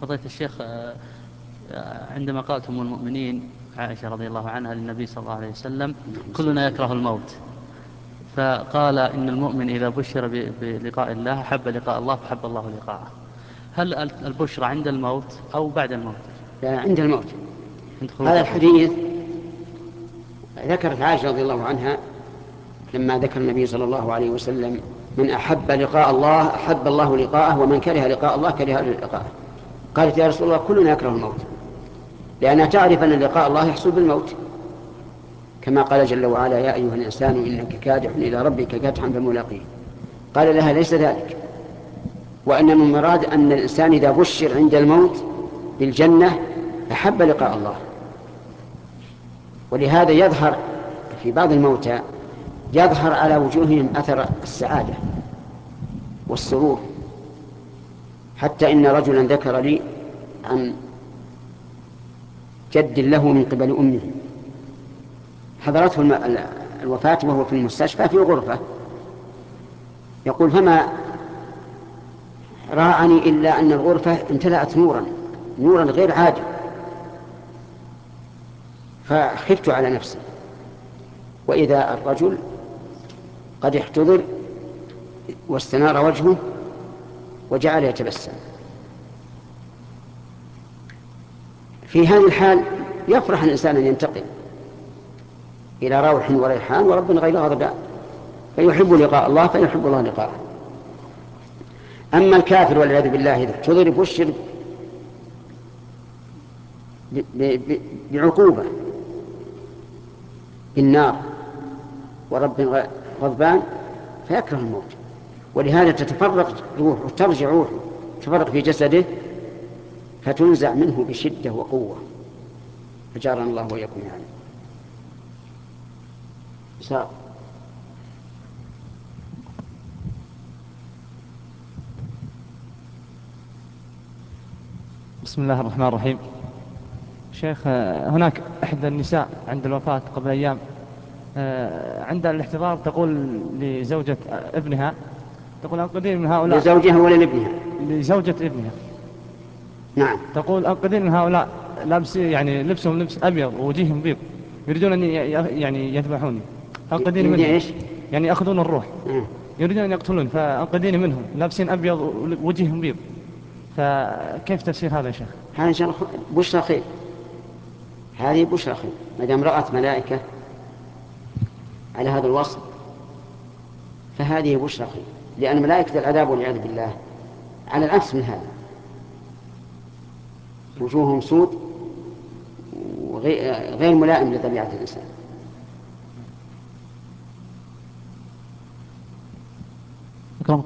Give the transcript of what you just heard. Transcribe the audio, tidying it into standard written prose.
فضيلة الشيخ، عندما قالت أم المؤمنين عائشة رضي الله عنها للنبي صلى الله عليه وسلم: كلنا يكره الموت، فقال إن المؤمن إذا بشر بلقاء الله حب لقاء الله فحب الله لقاءه. هل البشرى عند الموت أو بعد الموت؟ لا، عند الموت. عند خروج هذا الروح. الحديث ذكرت عائشة رضي الله عنها لما ذكر النبي صلى الله عليه وسلم: من أحب لقاء الله أحب الله لقاءه، ومن كره لقاء الله كره لقاءه. قالت: يا رسول الله، كلنا يكره الموت، لأنها تعرف أن لقاء الله يحصل بالموت، كما قال جل وعلا: يا أيها الإنسان إنك كادح إلى ربك كادحا فملاقيه. قال لها: ليس ذلك، وإنما المراد أن الإنسان إذا بشر عند الموت بالجنة أحب لقاء الله. ولهذا يظهر في بعض الموتى يظهر على وجوههم أثر السعادة والسرور. حتى إن رجلا ذكر لي عن جد له من قبل أمه، حضرته الوفاة وهو في المستشفى في غرفة، يقول: فما راعني إلا أن الغرفة امتلأت نورا غير عادي، فخفت على نفسي، وإذا الرجل قد احتضر واستنار وجهه وجعل يتبسم. في هذه الحال يفرح الإنسان أن ينتقل إلى روح وريحان ورب غير غضبان، فيحب لقاء الله فيحب الله لقاءه. أما الكافر والعياذ بالله إذا احتضر بشر بعقوبة بالنار ورب غضبان فيكره الموت، ولهذا تتفرق روحه، ترجع روحه تفرق في جسده فتنزع منه بشدة وقوة، أجارنا الله وإياكم يعني. بسم الله الرحمن الرحيم. شيخ، هناك إحدى النساء عند الوفاة قبل أيام، عند الاحتضار تقول لزوجة ابنها، تقول: أنقذين من هؤلاء. لزوجها ولا لابنها؟ لزوجة ابنها. نعم. تقول: أنقذين من هؤلاء، يعني لبسهم لبس أبيض ووجيههم بيض، يريدون أن يعني يذبحوني، أنقذين منهم. إيش؟ يعني يأخذون الروح. يريدون أن يقتلون، فأنقذين منهم، لابسين أبيض ووجيههم بيض. فكيف تفسير هذا يا شيخ؟ هذا إن شاء الله بشرى خير، هذه بشرى خير ما دام رأت ملائكة على هذا الوصف، فهذه بشرى خير، لأن ملائكة العذاب والعياذ بالله على العكس من هذا، وجوههم سود وغير ملائم لطبيعة الإنسان.